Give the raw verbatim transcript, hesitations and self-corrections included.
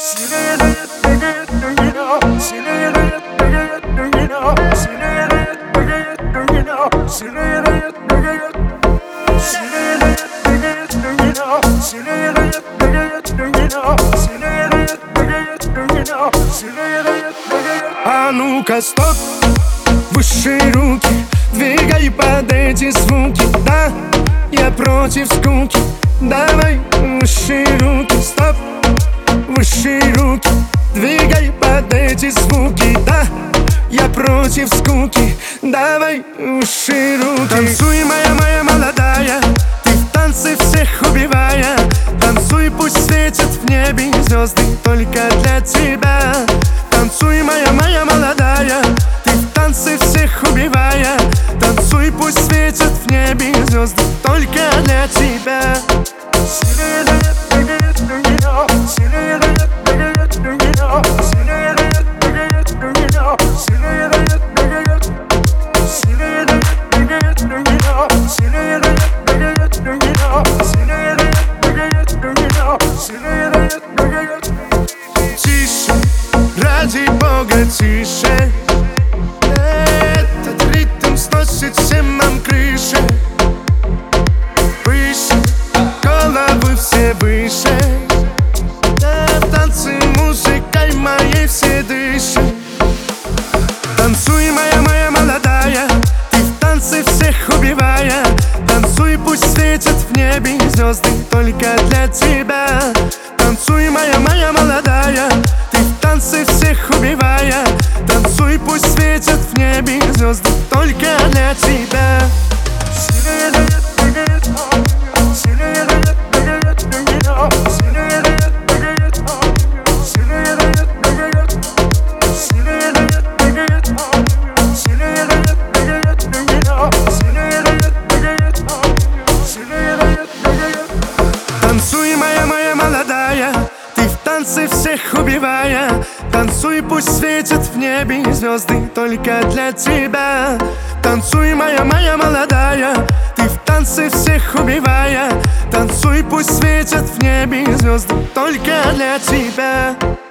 А ну-ка, стоп, выше руки, двигай под эти звуки. Да, я против скуки. Давай выше руки, стоп, выше руки, двигай под эти звуки. Да, я против скуки. Давай выше руки. Танцуй, моя, моя молодая, ты в танце всех убивая. Танцуй, пусть светят в небе звезды только для тебя. Танцуй, моя, моя молодая, ты в танце всех убивая. Танцуй, пусть светят в небе звезды только для тебя. Тише, ради Бога, тише. Этот ритм сносит всем нам крыши. Выше, головы все выше. В танце музыкой моей все дышат. Танцуй, моя, моя молодая, ты в танце всех убивая. Танцуй, пусть светят в небе звезды только для тебя. Танцуй, моя, моя молодая, ты в танце всех убивая. Танцуй, пусть светят в небе звезды только для тебя. Танцуй, моя, моя молодая, ты в танце всех убивая. Танцуй, пусть светят в небе звезды только для тебя. Танцуй, моя, моя молодая, ты в танце всех убивая. Танцуй, пусть светят в небе звезды только для тебя.